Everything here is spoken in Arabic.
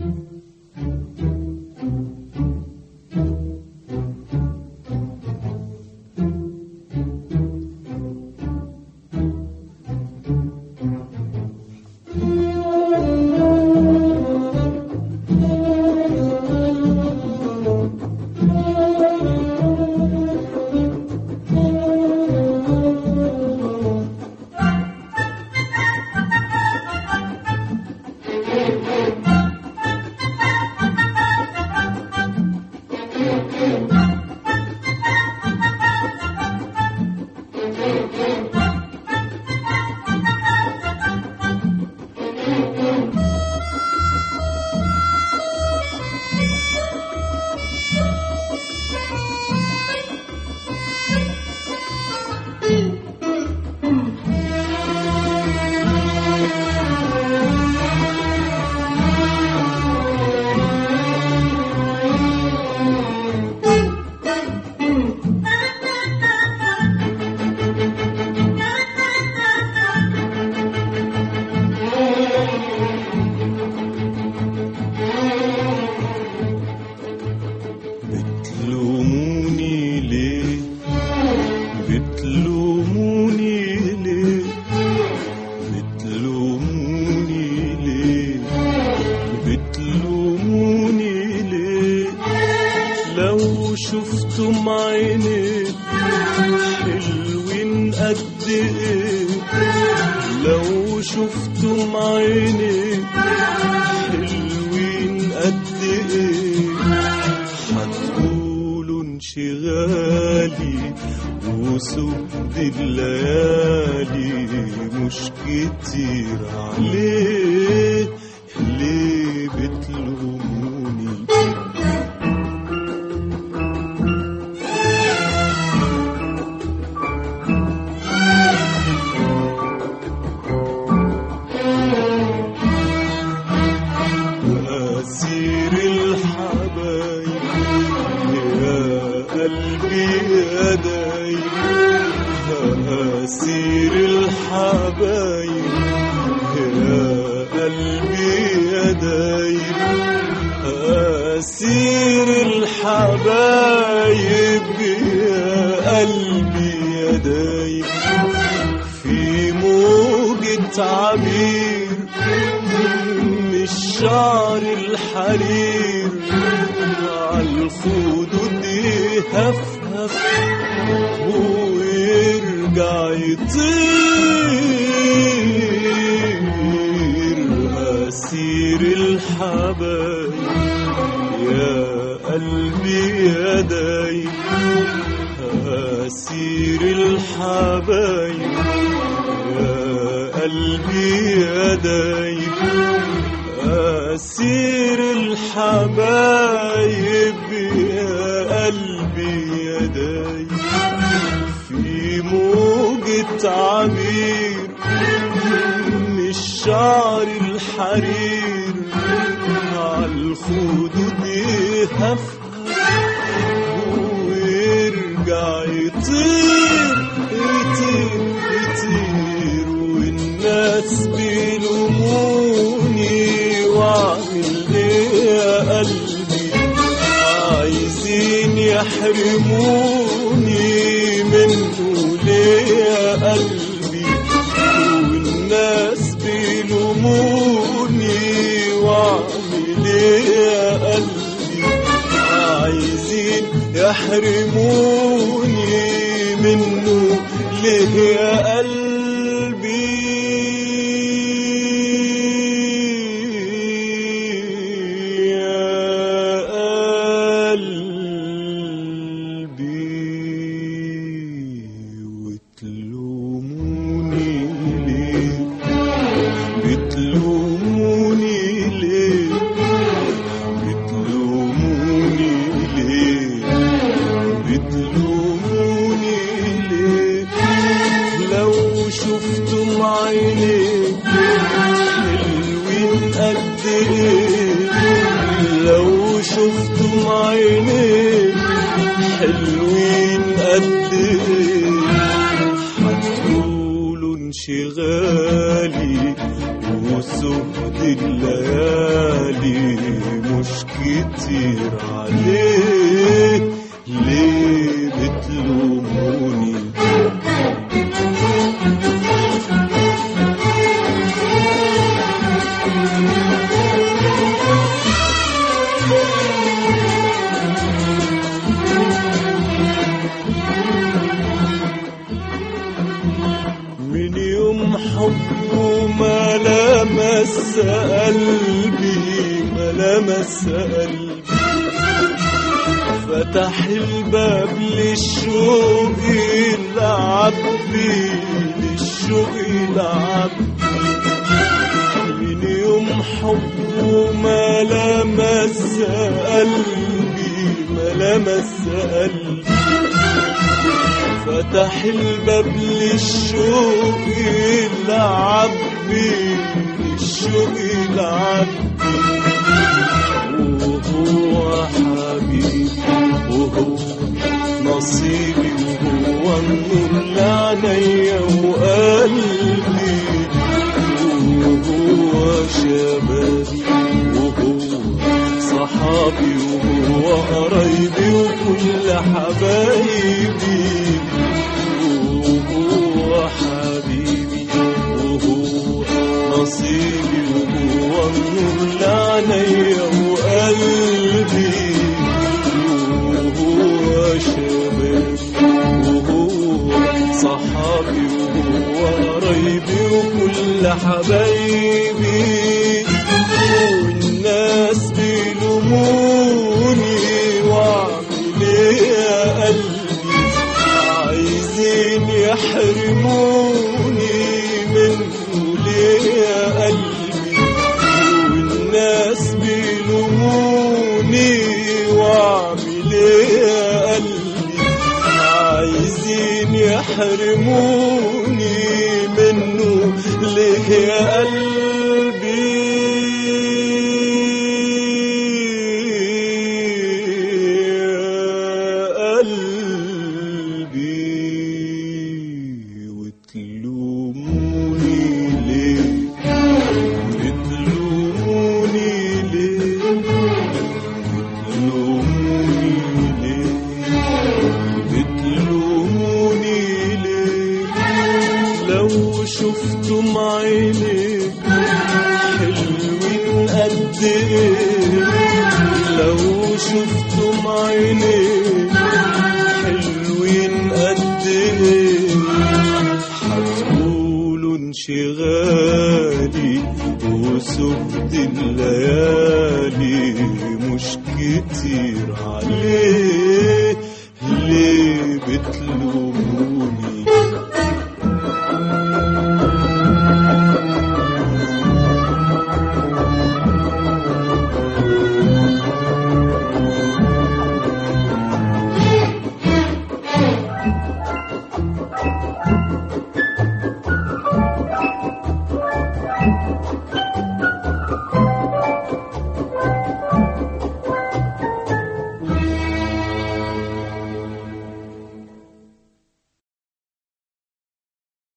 شفتم عينيك حلوين قد ايه، لو شفتم عينيك حلوين قد ايه، هتقولوا انشغالي وسود الليالي مش كتير عليه، ليه بتلوموني؟ أسير الحبايب يا قلبي يا دايب، أسير الحبايب يا قلبي يا دايب، أسير الحبايب يا قلبي يا دايب، في موجة عبير مش شعر الحرير، عالخدود يهفهف ويرجع يطير، أسير الحبايب يا قلبي يا دايب، أسير الحبايب يا قلبي يا دايب، أسير الحبايب يا قلبي يا دايب، في موجة عبير مش شعر الحرير، عالخدود يهفهف ويرجع يطير يطير يطير، والناس بيلوموني واعمل ايه يا قلبي، عايزين يحرموني منه ليه يا قلبي، والناس بيلوموني واعمل ايه يا قلبي، عايزين يحرموني منه ليه يا قلبي، شفتم عينيك حلوين قد ايه، لو شفتم عينيك حلوين قد ايه، هتقولوا انشغالي وسود الليالي كتير عليه، ليه بتلوموني؟ من يوم حبه ما لمس قلبي، ما لمس قلبي، فتح الباب للشوق العبي، للشوق العبي. من يوم حبه ما لمس قلبي، ما لمس قلبي، فتح الباب للشوق العبي، للشوق العبي. وهو حبيبي وهو نصيبي، وهو النور لعينيا وقلبي، وهو شبابي وهو صحابي، وهو قرايبي وكل حبايبي. وهو حبيبي وهو نصيبي، وهو النور لعينيا وقلبي، وهو شبابي وهو صحابي، وهو قرايبي وكل حبايبي. والناس بيلوموني واعمل ايه يا قلبي، عايزين يحرموني منه ليه يا قلبي. والناس بيلوموني واعمل ايه يا قلبي، عايزين يحرموني منه ليه يا قلبي. شفتم عينيك حلوين قد ايه، لو شفتم عينيك حلوين قد ايه، هتقولوا انشغالي وسبت الليالي مش كتير عليك.